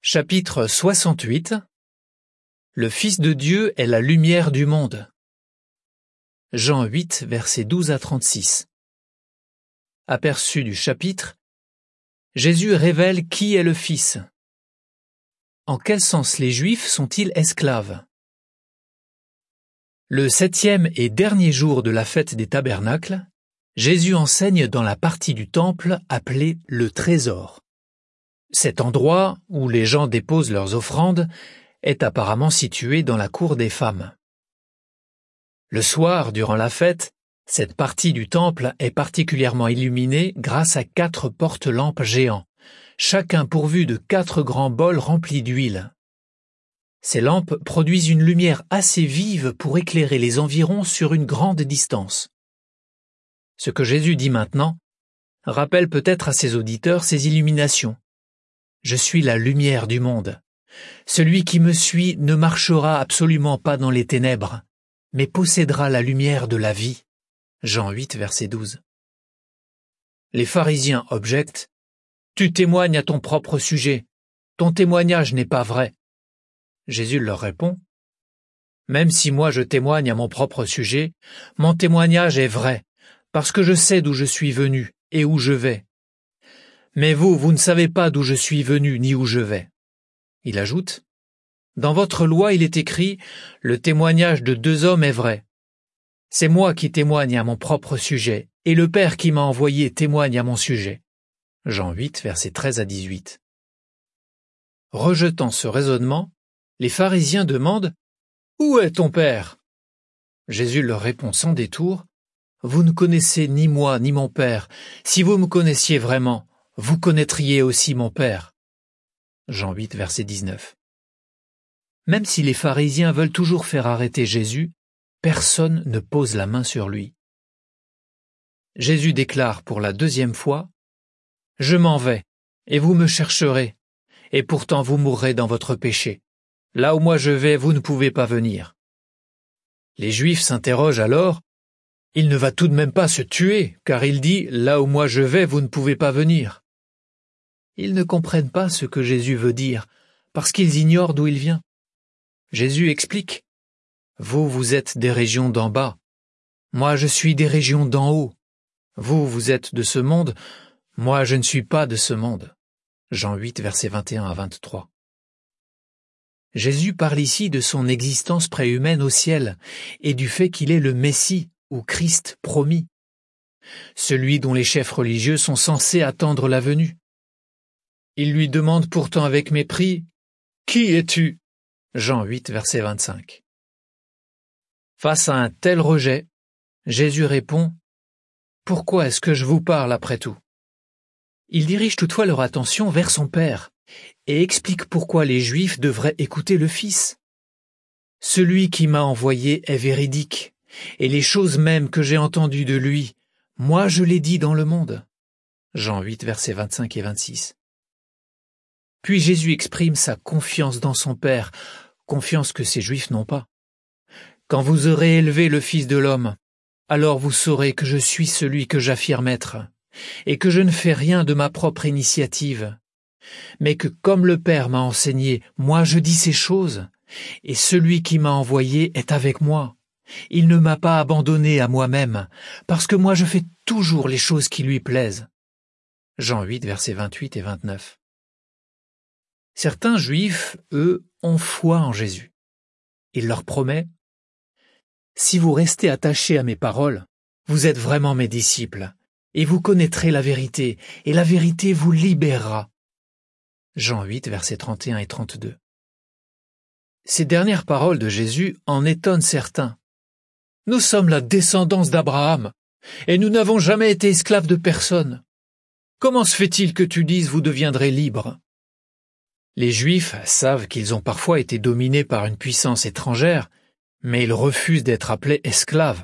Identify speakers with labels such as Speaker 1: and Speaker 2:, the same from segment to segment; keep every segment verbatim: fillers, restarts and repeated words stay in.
Speaker 1: Chapitre soixante-huit. Le Fils de Dieu est la lumière du monde. Jean huit, versets douze à trente-six. Aperçu du chapitre, Jésus révèle qui est le Fils. En quel sens les Juifs sont-ils esclaves? Le septième et dernier jour de la fête des tabernacles, Jésus enseigne dans la partie du temple appelée le trésor. Cet endroit où les gens déposent leurs offrandes est apparemment situé dans la cour des femmes. Le soir, durant la fête, cette partie du temple est particulièrement illuminée grâce à quatre porte-lampes géants, chacun pourvu de quatre grands bols remplis d'huile. Ces lampes produisent une lumière assez vive pour éclairer les environs sur une grande distance. Ce que Jésus dit maintenant rappelle peut-être à ses auditeurs ces illuminations. Je suis la lumière du monde. Celui qui me suit ne marchera absolument pas dans les ténèbres, mais possédera la lumière de la vie. Jean huit, verset douze. Les pharisiens objectent. Tu témoignes à ton propre sujet. Ton témoignage n'est pas vrai. Jésus leur répond. Même si moi je témoigne à mon propre sujet, mon témoignage est vrai, parce que je sais d'où je suis venu et où je vais. Mais vous, vous ne savez pas d'où je suis venu ni où je vais. Il ajoute, dans votre loi il est écrit, le témoignage de deux hommes est vrai. C'est moi qui témoigne à mon propre sujet, et le Père qui m'a envoyé témoigne à mon sujet. Jean huit, versets treize à dix-huit. Rejetant ce raisonnement, les pharisiens demandent, où est ton Père? Jésus leur répond sans détour, vous ne connaissez ni moi ni mon Père. Si vous me connaissiez vraiment, vous connaîtriez aussi mon Père. Jean huit, verset dix-neuf. Même si les pharisiens veulent toujours faire arrêter Jésus, personne ne pose la main sur lui. Jésus déclare pour la deuxième fois, « Je m'en vais, et vous me chercherez, et pourtant vous mourrez dans votre péché. Là où moi je vais, vous ne pouvez pas venir. » Les Juifs s'interrogent alors, « Il ne va tout de même pas se tuer, car il dit, « Là où moi je vais, vous ne pouvez pas venir. » Ils ne comprennent pas ce que Jésus veut dire, parce qu'ils ignorent d'où il vient. Jésus explique, « Vous, vous êtes des régions d'en bas. Moi, je suis des régions d'en haut. Vous, vous êtes de ce monde. Moi, je ne suis pas de ce monde. » Jean huit, versets vingt et un à vingt-trois. Jésus parle ici de son existence préhumaine au ciel et du fait qu'il est le Messie ou Christ promis, celui dont les chefs religieux sont censés attendre la venue. Il lui demande pourtant avec mépris, « Qui es-tu » Jean huit, verset vingt-cinq. Face à un tel rejet, Jésus répond, « Pourquoi est-ce que je vous parle après tout ?» Il dirige toutefois leur attention vers son Père et explique pourquoi les Juifs devraient écouter le Fils. « Celui qui m'a envoyé est véridique, et les choses mêmes que j'ai entendues de lui, moi je les dis dans le monde. » Jean huit, versets vingt-cinq et vingt-six. Puis Jésus exprime sa confiance dans son Père, confiance que ces Juifs n'ont pas. « Quand vous aurez élevé le Fils de l'homme, alors vous saurez que je suis celui que j'affirme être, et que je ne fais rien de ma propre initiative, mais que comme le Père m'a enseigné, moi je dis ces choses, et celui qui m'a envoyé est avec moi. Il ne m'a pas abandonné à moi-même, parce que moi je fais toujours les choses qui lui plaisent. » Jean huit, versets vingt-huit et vingt-neuf. Certains Juifs, eux, ont foi en Jésus. Il leur promet, « Si vous restez attachés à mes paroles, vous êtes vraiment mes disciples, et vous connaîtrez la vérité, et la vérité vous libérera. » Jean huit, versets trente et un et trente-deux. Ces dernières paroles de Jésus en étonnent certains. « Nous sommes la descendance d'Abraham, et nous n'avons jamais été esclaves de personne. Comment se fait-il que tu dises vous deviendrez libres ?» Les Juifs savent qu'ils ont parfois été dominés par une puissance étrangère, mais ils refusent d'être appelés esclaves.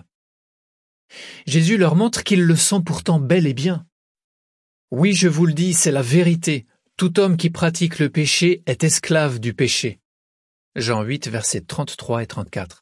Speaker 1: Jésus leur montre qu'ils le sont pourtant bel et bien. Oui, je vous le dis, c'est la vérité. Tout homme qui pratique le péché est esclave du péché. Jean huit, versets trente-trois et trente-quatre.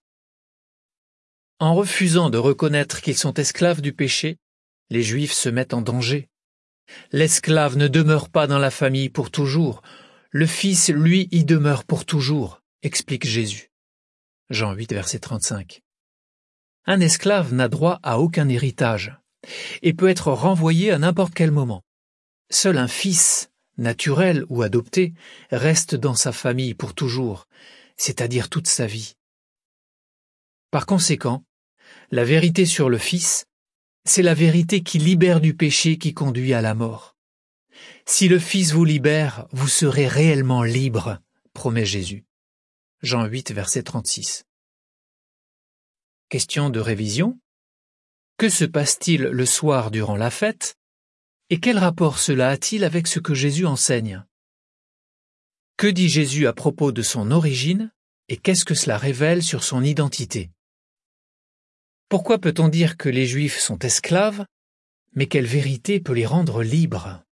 Speaker 1: En refusant de reconnaître qu'ils sont esclaves du péché, les Juifs se mettent en danger. L'esclave ne demeure pas dans la famille pour toujours. Le Fils, lui, y demeure pour toujours, explique Jésus. Jean huit, verset trente-cinq. Un esclave n'a droit à aucun héritage et peut être renvoyé à n'importe quel moment. Seul un fils, naturel ou adopté, reste dans sa famille pour toujours, c'est-à-dire toute sa vie. Par conséquent, la vérité sur le Fils, c'est la vérité qui libère du péché qui conduit à la mort. Si le Fils vous libère, vous serez réellement libre, promet Jésus. Jean huit, verset trente-six. Question de révision. Que se passe-t-il le soir durant la fête? Et quel rapport cela a-t-il avec ce que Jésus enseigne? Que dit Jésus à propos de son origine et qu'est-ce que cela révèle sur son identité? Pourquoi peut-on dire que les Juifs sont esclaves, mais quelle vérité peut les rendre libres?